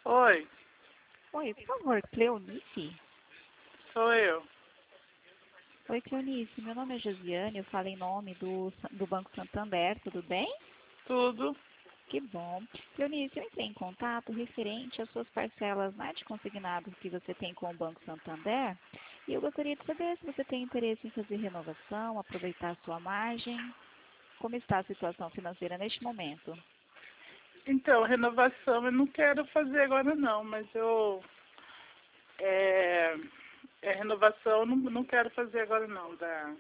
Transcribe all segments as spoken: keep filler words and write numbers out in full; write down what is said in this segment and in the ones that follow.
Oi, Oi, por favor, Cleonice? sou eu. Oi, Cleonice, meu nome é Josiane, eu falo em nome do, do Banco Santander, tudo bem? Tudo. Que bom. Cleonice, eu entrei em contato referente às suas parcelas né, de consignado que você tem com o Banco Santander e eu gostaria de saber se você tem interesse em fazer renovação, aproveitar a sua margem. Como está a situação financeira neste momento? Então, renovação eu não quero fazer agora não, mas eu... É, é renovação eu não, não quero fazer agora não. Da...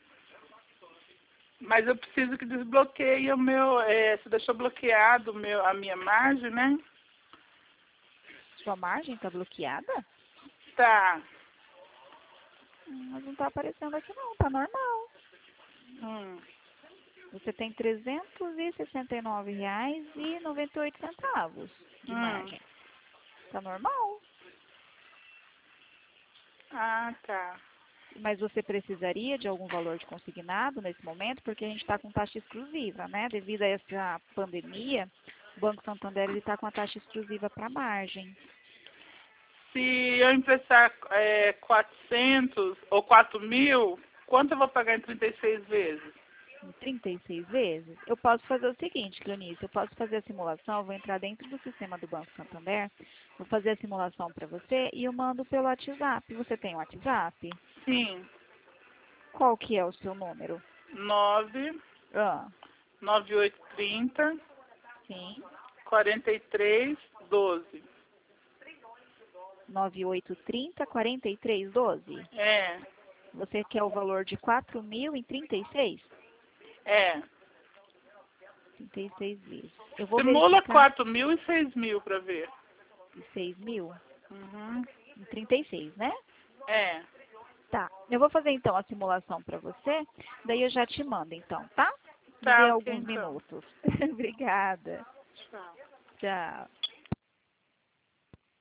Mas eu preciso que desbloqueie o meu... É, você deixou bloqueado o meu, a minha margem, né? Sua margem está bloqueada? Tá. Hum, mas não está aparecendo aqui não, está normal. Hum. Você tem trezentos e sessenta e nove reais e noventa e oito centavos de Hum. margem. Está normal. Ah, tá. Mas você precisaria de algum valor de consignado nesse momento, porque a gente está com taxa exclusiva, né? Devido a essa pandemia, o Banco Santander está com a taxa exclusiva para margem. Se eu emprestar é, quatrocentos ou quatro mil, quanto eu vou pagar em trinta e seis vezes? Em trinta e seis vezes, eu posso fazer o seguinte, Cleonice, eu posso fazer a simulação, eu vou entrar dentro do sistema do Banco Santander, vou fazer a simulação para você e eu mando pelo WhatsApp. Você tem o WhatsApp? Sim. Qual que é o seu número? nove Ah, nove oito trinta sim, quarenta e três doze. nove oito três zero, quatro três um dois. É, Você quer o valor de quatro mil em trinta e seis? é. trinta e seis vezes. Eu vou Simula verificar quatro mil e seis mil pra ver. de seis mil Uhum. em trinta e seis, né? É. Tá. Eu vou fazer então a simulação para você, daí eu já te mando então, tá? Me dê Tá, ok alguns então. minutos. Obrigada. Tchau. Tchau.